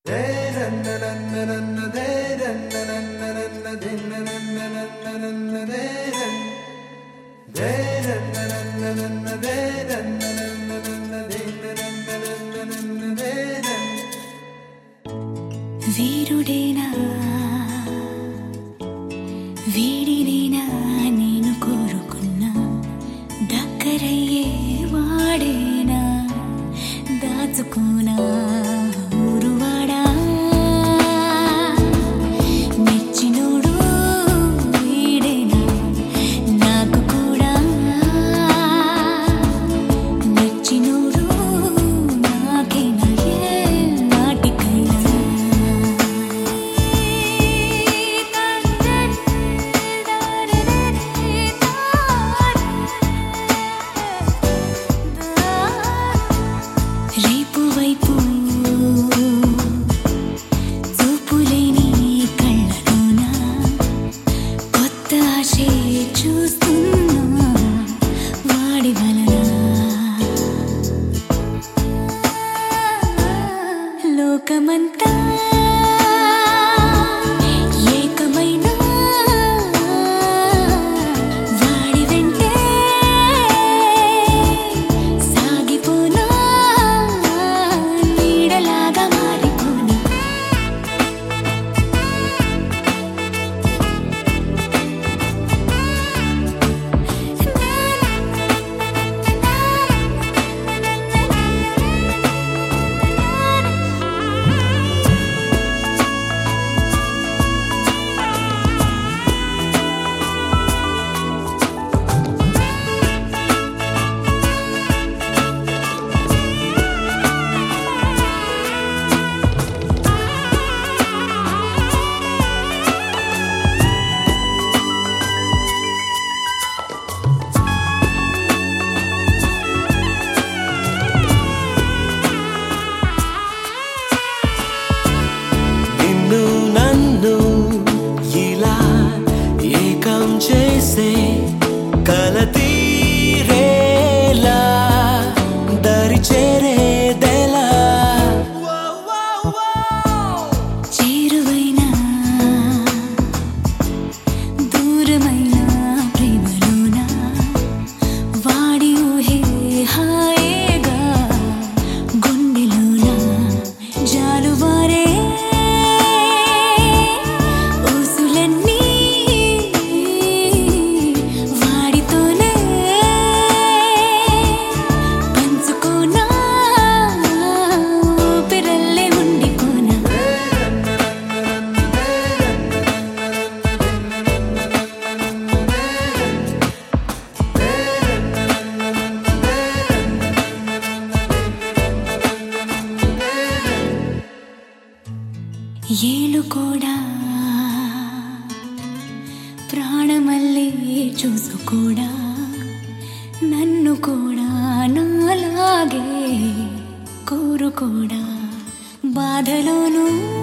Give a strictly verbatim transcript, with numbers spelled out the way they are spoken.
వీరుడేనా వీడినేనా నేను కోరుకున్నా దగ్గరయ్యే వాడేనా దాచుకోనా ఊరువాడా మెచ్చినోడు వీడేనా నాకు కూడా నచ్చినోడు నాకేనా ఏ నాటికైనా రేపు వైపు చూపులేని కళ్ళలోన కొత్త ఆశే చూస్తున్నా వాడి వలన లోకమంతా ఏకమైన వాడి వెంటే సాగిపోనా నీడలాగా మారిపోనా చేసే కలతీరేలా దరి చేరేదెలా చేరువైనా దూరమైన ప్రేమలోన వాడి ఊహే హాయిగా గుండెలోన జాలువారే ఊసులన్నీ వాడితోనే పంచుకోనా ఊపిరల్లే ఉండిపోనా ఏలు కూడా ప్రాణమల్లే చూసుకోడా నన్ను కూడా నాలాగే కోరుకోడా బాధలోనూ